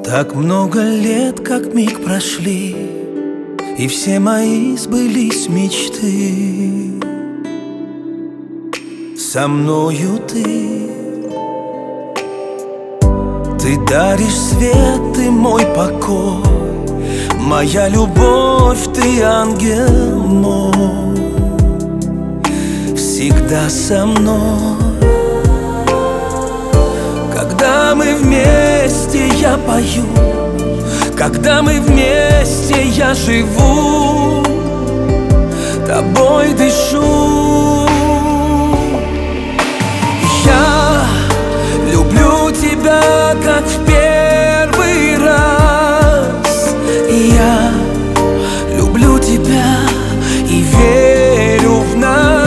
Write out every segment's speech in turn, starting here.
Так много лет, как миг прошли, и все мои сбылись мечты. Со мною ты даришь свет, ты мой покой, моя любовь, ты ангел мой, всегда со мной. Когда мы вместе, я пою, когда мы вместе, я живу, тобой дышу. Я люблю тебя, как в первый раз. Я люблю тебя и верю в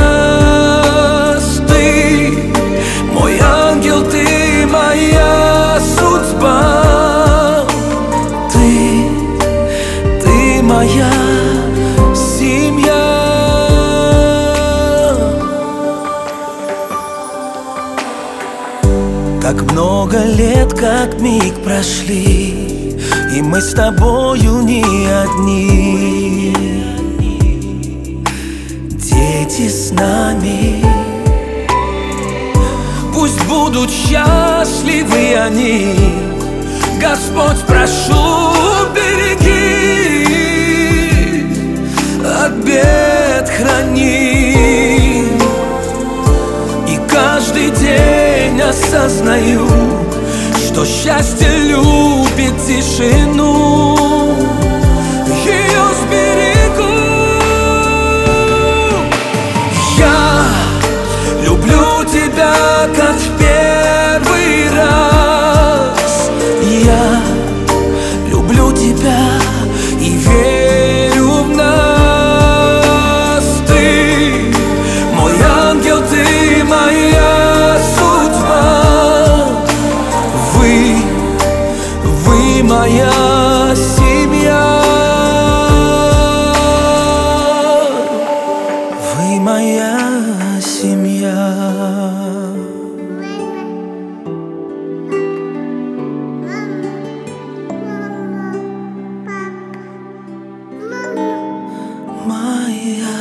нас. Ты мой ангел, ты моя судьба. Ты моя семья. Так много лет, как миг прошли, и мы с тобою не одни. Дети с нами, пусть будут счастливы они. Господь, прошу, береги, от бед храни. И каждый день осознаю, что счастье любит тишину. Ее сберегу. Я люблю тебя, как в первый раз. Я люблю тебя и верю в нас. Ты мой ангел, ты моя судьба. Вы моя семья. Вы моя семья. Моя